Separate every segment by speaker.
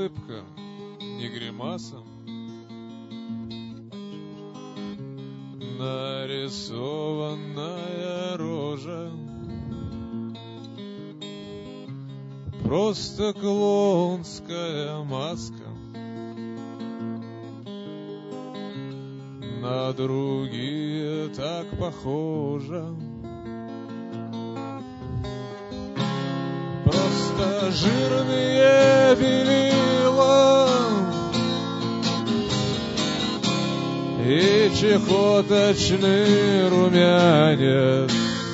Speaker 1: улыбка, не гримаса, нарисованная рожа, просто клоунская маска. На другие так похожа. Просто жирные белила и чехоточный румянец.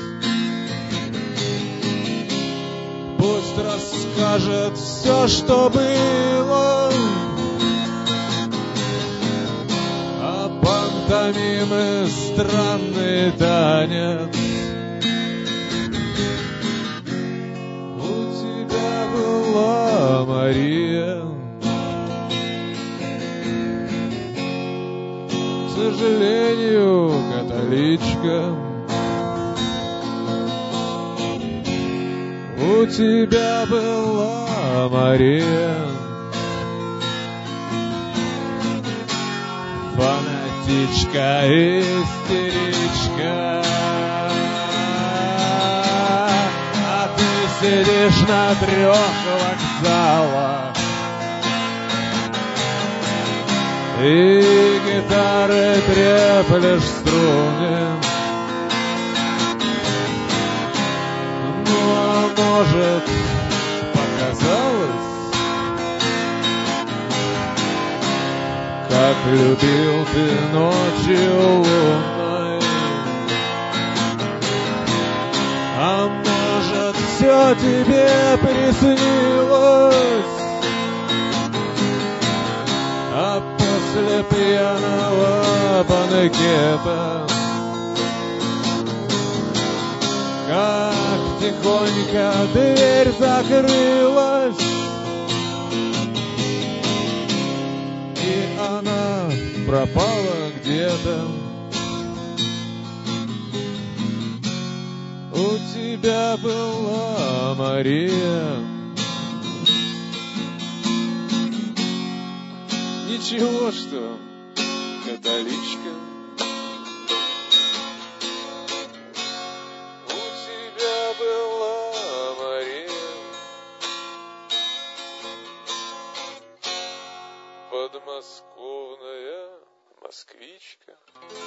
Speaker 1: Пусть расскажет все, что было, а пантомимы странный танец. У тебя была Мария, к сожалению, католичка. У тебя была Мария, фанатичка, истеричка. А ты сидишь на 3 вокзалах и гитары треплешь струны. Может, показалось, как любил ты ночью лунной. А может, все тебе приснилось, а после пьяного банкета как тихонько дверь закрылась, и она пропала где-то. У тебя была Мария. Ничего, что католичка. Была Мария, подмосковная москвичка.